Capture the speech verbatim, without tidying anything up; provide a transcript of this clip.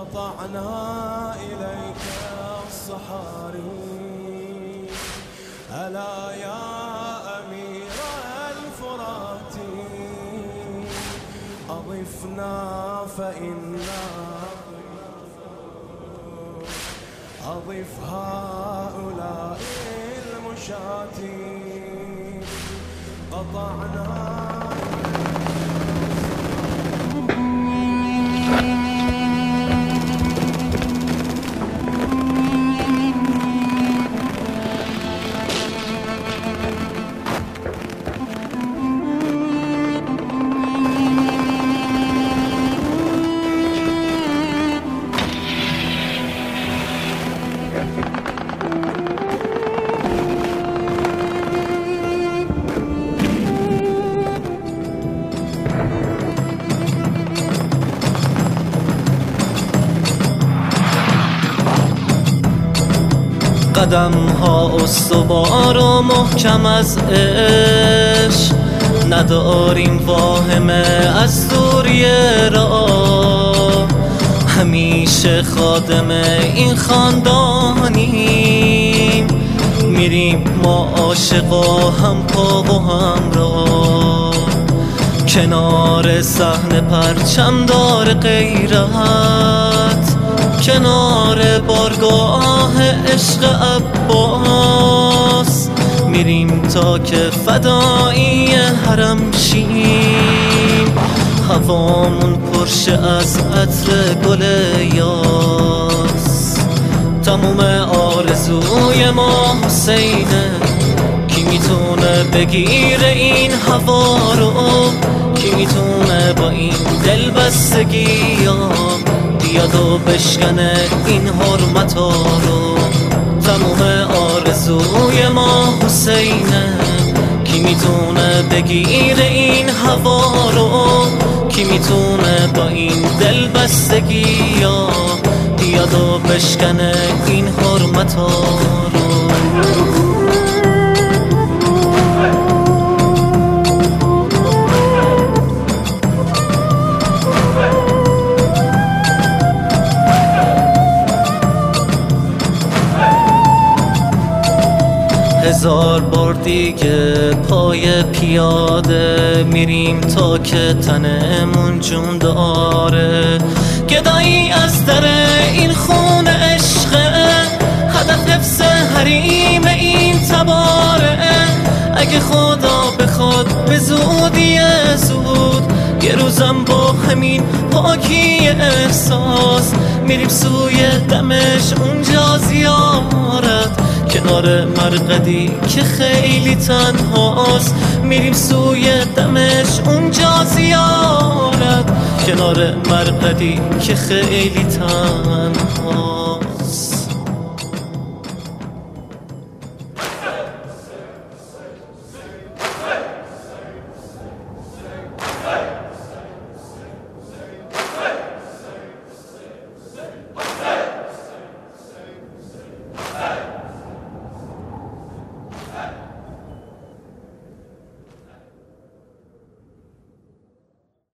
قطعنا إليك الصحاري ألا يا أمير الفرات أضفنا فإنا أضف هؤلاء المشاة قطعنا قدم ها استوار و محکم از عشق نداریم واهمه از دوریه را همیشه خادم این خاندانیم میریم ما عاشقا هم پا و هم را کنار صحنه پرچم دار غیرت کنار بارگاه عشق عباس میریم تا که فدایی حرم شیم هوامون پرشه از عطر گل یاس تموم آرزوی ما حسینه کی میتونه بگیره این هوا رو کی میتونه با این دل بستگی ها بیاد و بشکنه این حرمتا رو تموم آرزوی ما حسینه کی میتونه بگیره این هوا رو کی میتونه با این دل بستگی ها بیاد و بشکنه این حرمتا رو هزار بار دیگه پای پیاده میریم تا که تنمون جون داره گدایی از در این خون عشقه هدف حفظ حریم این تباره اگه خدا بخواد به زودی زود یه روزم با همین پاکی احساس میریم سوی دمش اونجا زیارت کنار مرقدی که خیلی تنهاست میریم سوی دمش اونجا زیارت کنار مرقدی که خیلی تنهاست